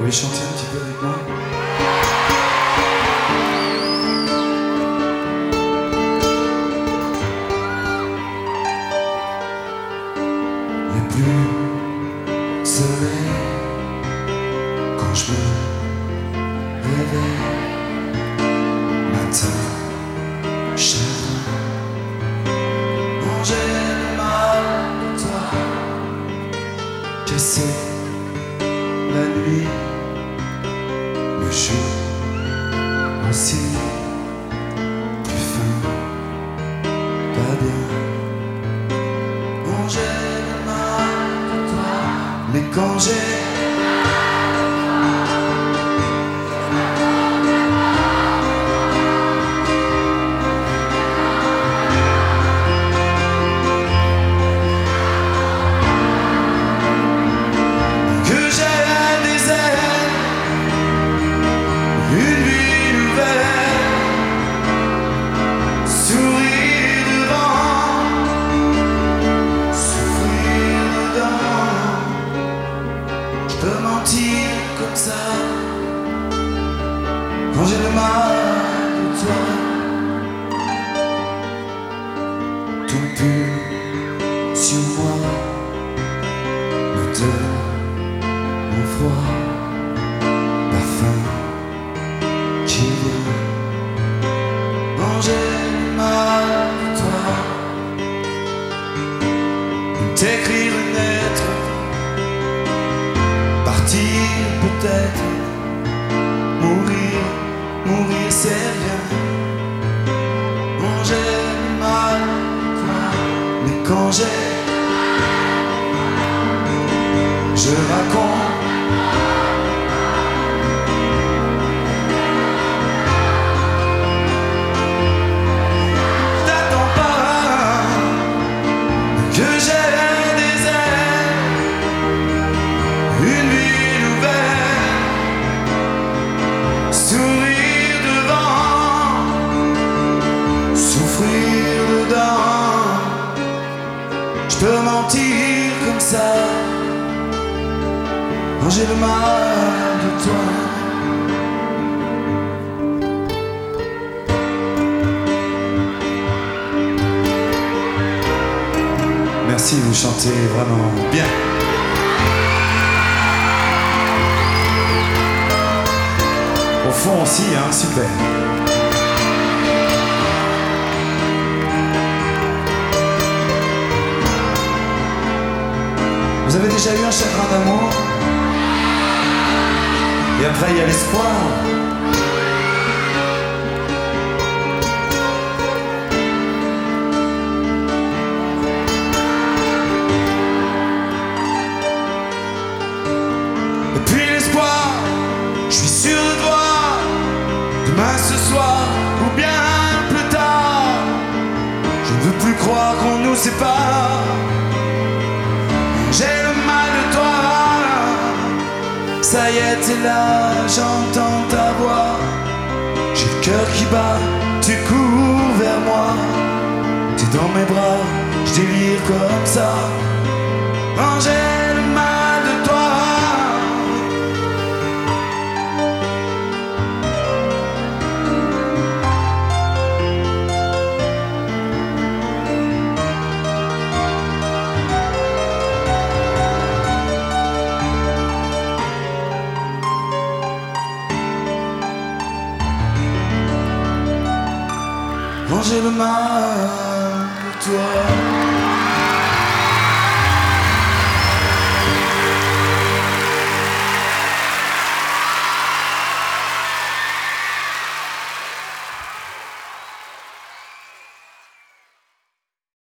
pouvez chanter un petit peu avec moi? Il n'y a plus de soleil quand je me réveille. Matin, chagrin, manger le mal de toi, casser la nuit, le jour aussi, plus fin, pas bien. Manger le mal de toi, mais quand j'ai comme ça, quand j'ai le mal de toi, ton pull sur moi me donne mon froid, parfum qui vient. Quand j'ai le mal de toi, t'écrire une lettre, partir peut-être, mourir c'est rien. Quand j'ai mal, mais quand je raconte. T'attends pas que j'ai je peux mentir comme ça quand j'ai le mal de toi. Merci, vous chantez vraiment bien. Au fond aussi, hein, super. Vous avez déjà eu un chagrin d'amour? Et après il y a l'espoir. Et puis l'espoir, je suis sûr de voir demain ce soir ou bien plus tard. Je ne veux plus croire qu'on nous sépare. J'ai le mal de toi, ça y est, t'es là, j'entends ta voix. J'ai le cœur qui bat, tu cours vers moi. T'es dans mes bras, je délire comme ça. Quand j'ai